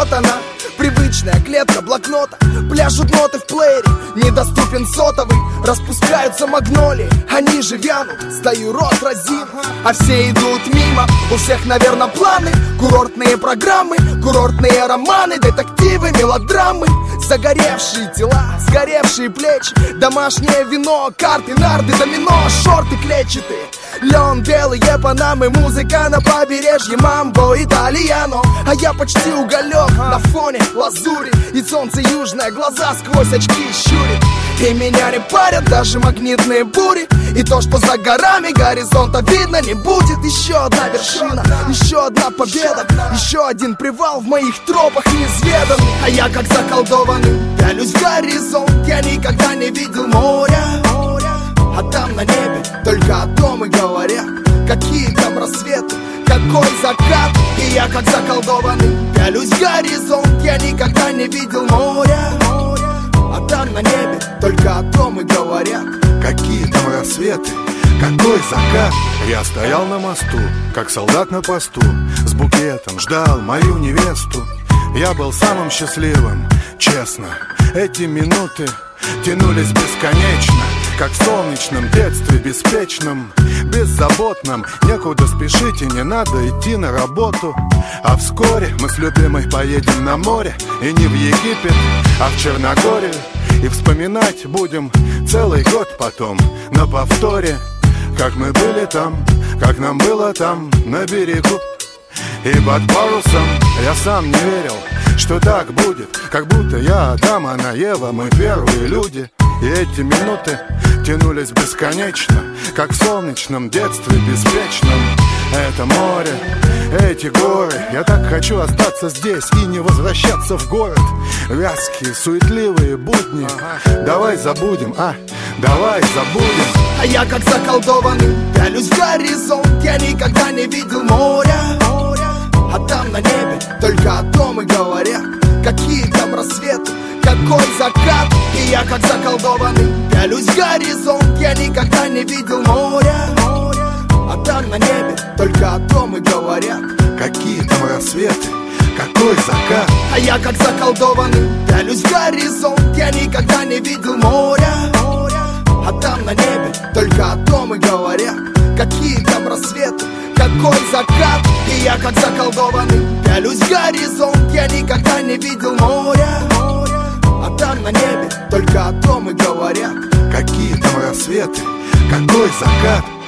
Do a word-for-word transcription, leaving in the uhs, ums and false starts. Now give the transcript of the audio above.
вот она, привычная клетка блокнота. Пляшут ноты в плеере, недоступен сотовый. Распускаются магнолии, они же вянут. Стою рот разин, а все идут мимо. У всех, наверное, планы, курортные программы, курортные романы, детективы, мелодрамы. Загоревшие тела, сгоревшие плечи, домашнее вино, карты, нарды, домино, шорты клетчатые, лен, белые панамы, музыка на побережье, мамбо, итальяно. А я почти уголек на фоне лазури, и солнце южное глаза сквозь очки щурит. И меня не парят даже магнитные бури, и то, что за горами горизонта видно не будет. Еще одна вершина, еще одна победа, еще один привал в моих тропах неизведанных. А я как заколдованный пялюсь в горизонт, я никогда не видел моря. А там на небе только о том и говорят, какие там рассветы, какой закат. И я как заколдованный пялюсь в горизонт, я никогда не видел моря. А там на небе только о том и говорят, какие там рассветы, какой закат. Я стоял на мосту, как солдат на посту, с букетом ждал мою невесту. Я был самым счастливым, честно. Эти минуты тянулись бесконечно, как в солнечном детстве, беспечном, беззаботном. Некуда спешить и не надо идти на работу. А вскоре мы с любимой поедем на море, и не в Египет, а в Черногорию. И вспоминать будем целый год потом на повторе, как мы были там, как нам было там на берегу. И под парусом я сам не верил, что так будет, как будто я Адам, она Ева, мы первые люди. И эти минуты тянулись бесконечно, как в солнечном детстве беспечном. Это море, эти горы, я так хочу остаться здесь и не возвращаться в город. Вязкие, суетливые будни, давай забудем, а, давай забудем. А я как заколдованный пялюсь в горизонт, я никогда не видел моря. А там на небе только о том и говорят, какие там рассветы, какой закат. И я как заколдованный пялюсь в горизонт, я никогда не видел моря. А там на небе только о том и говорят, какие там рассветы, какой закат. А я как заколдованный пялюсь в горизонт, я никогда не видел моря. А там на небе только о том и говорят, какие там рассветы, какой закат. И я как заколдованный пялюсь в горизонт, я никогда не видел моря. А там на небе только о том и говорят, какие там рассветы, какой закат.